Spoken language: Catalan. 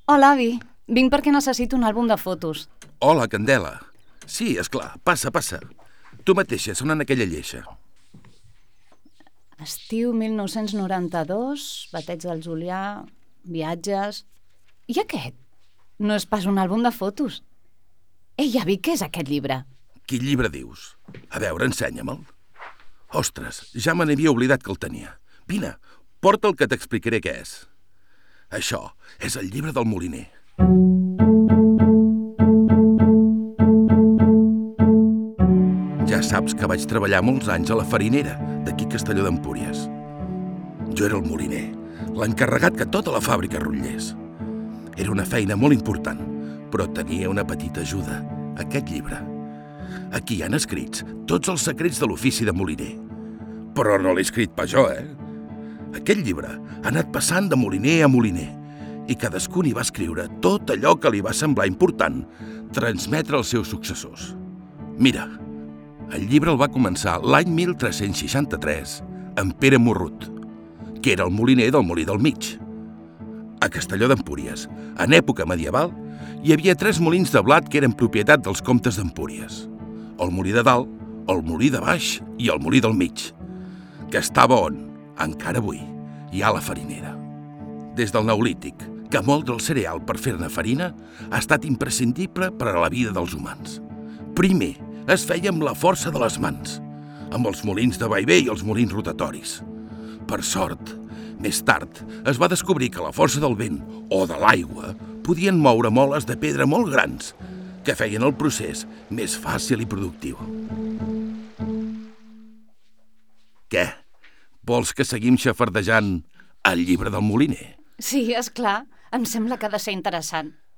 Hola, avi. Vinc perquè necessito un àlbum de fotos. Hola, Candela. Sí, és clar. Passa, passa. Tu mateixa, sonant aquella lleixa. Estiu 1992, bateig del Julià, viatges... I aquest? No és pas un àlbum de fotos. Ei, avi, què és aquest llibre? Quin llibre dius? A veure, ensenya-me'l. Ostres, ja me n'havia oblidat que el tenia. Vine, porta'l que t'explicaré què és. Això és el llibre del moliner. Ja saps que vaig treballar molts anys a la farinera d'aquí Castelló d'Empúries. Jo era el moliner, l'encarregat que tota la fàbrica rotllés. Era una feina molt important, però tenia una petita ajuda, aquest llibre. Aquí hi han escrits tots els secrets de l'ofici de moliner. Però no l'he escrit pas jo, Aquest llibre ha anat passant de moliner a moliner i cadascun hi va escriure tot allò que li va semblar important transmetre als seus successors. Mira, el llibre el va començar l'any 1363 amb Pere Morrut, que era el moliner del Molí del Mig. A Castelló d'Empúries, en època medieval, hi havia 3 molins de blat que eren propietat dels comtes d'Empúries. El molí de dalt, el molí de baix i el molí del mig, que estava on, encara avui, hi ha la farinera. Des del Neolític, que moldre el cereal per fer-ne farina ha estat imprescindible per a la vida dels humans. Primer, es feia amb la força de les mans, amb els molins de vaivé i els molins rotatoris. Per sort, més tard es va descobrir que la força del vent o de l'aigua podien moure moles de pedra molt grans, que feien el procés més fàcil i productiu. Què? Vols que seguim xafardejant el llibre del moliner? Sí, és clar. Em sembla que ha de ser interessant.